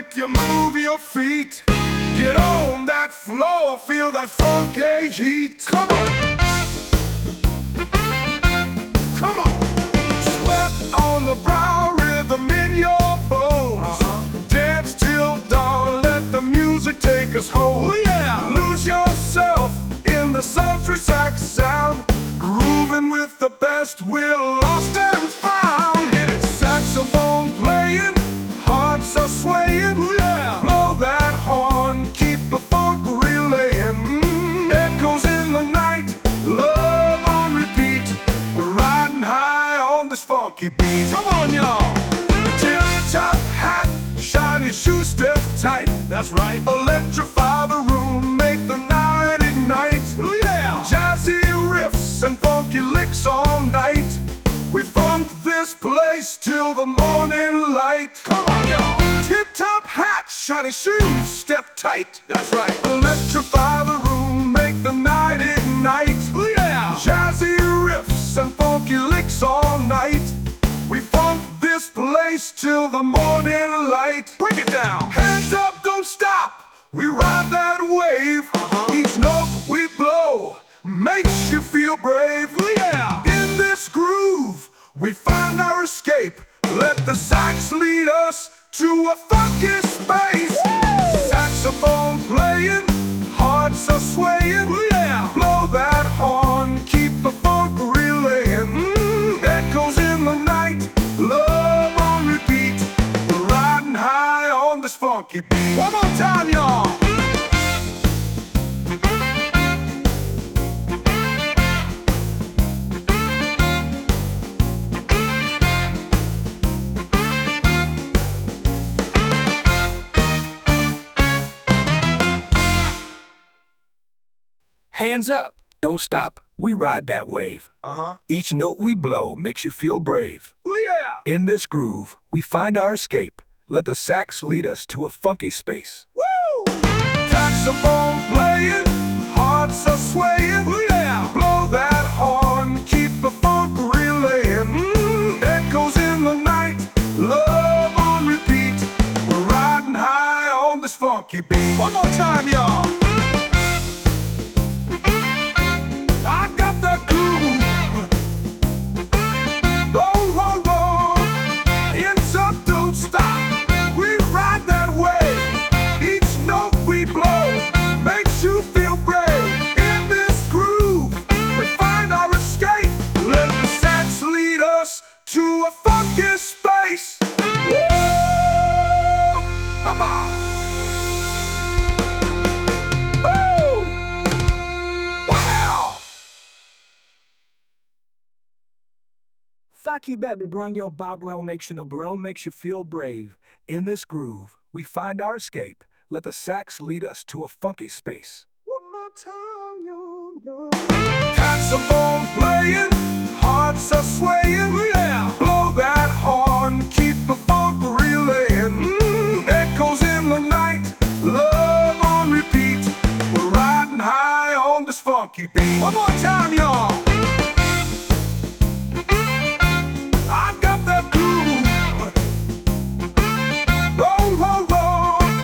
make you move your feet. Get on that floor, feel that funky heat. Come on, come on. Sweat on the brow, rhythm in your bones. Dance till dawn, let the music take us home. Oh, yeah. Lose yourself in the sultry sax sound, grooving with the best, we're lost and found. Hit it, saxophone playing, hearts are swaying. Yeah. Blow that horn, keep the funk relaying. Echoes in the night, love on repeat. We're riding high on this funky beat. Come on, y'all. Tip-top hat, shiny shoes, step tight. That's right. Electrify the room, make the night ignite. Yeah. Jazzy riffs and funky licks all night. We funk this place till the morning light. Come on, y'all. Tip-top hat, shiny shoes, step tight. That's right. Electrify the room, make the night ignite. Yeah. Jazzy riffs and funky licks all night. We funk this place till the morning light. Break it down. Hands up, don't stop. We ride that wave. Each note we blow makes you feel brave. Yeah. In this groove, we find our escape. Let the sax lead us to a funky space. Woo! Saxophone playing, hearts are swaying. Yeah. Blow that horn, keep the funk relaying. Echoes in the night, love on repeat. We're riding high on this funky beat. One more time, y'all. Hands up, don't stop, we ride that wave. Each note we blow makes you feel brave. Yeah. In this groove, we find our escape. Let the sax lead us to a funky space. Woo! Saxophone playing, hearts are swaying. Yeah. Blow that horn, keep the funk relaying. Echoes in the night, love on repeat. We're riding high on this funky beat. One more time, y'all. I got the groove. Blow, blow, blow. Hands up, don't stop. We ride that way. Each note we blow makes you feel brave. In this groove, we find our escape. Let the sax lead us to a funky space. Woo! Come on. Fuck you, baby, bring your Bobrel makes you no bro, makes you feel brave. In this groove, we find our escape. Let the sax lead us to a funky space. One more time, yo. Saxophone playing, hearts are swaying. Yeah. Blow that horn, keep the funk relaying. Echoes in the night, love on repeat. We're riding high on this funky beat. One more time, yo.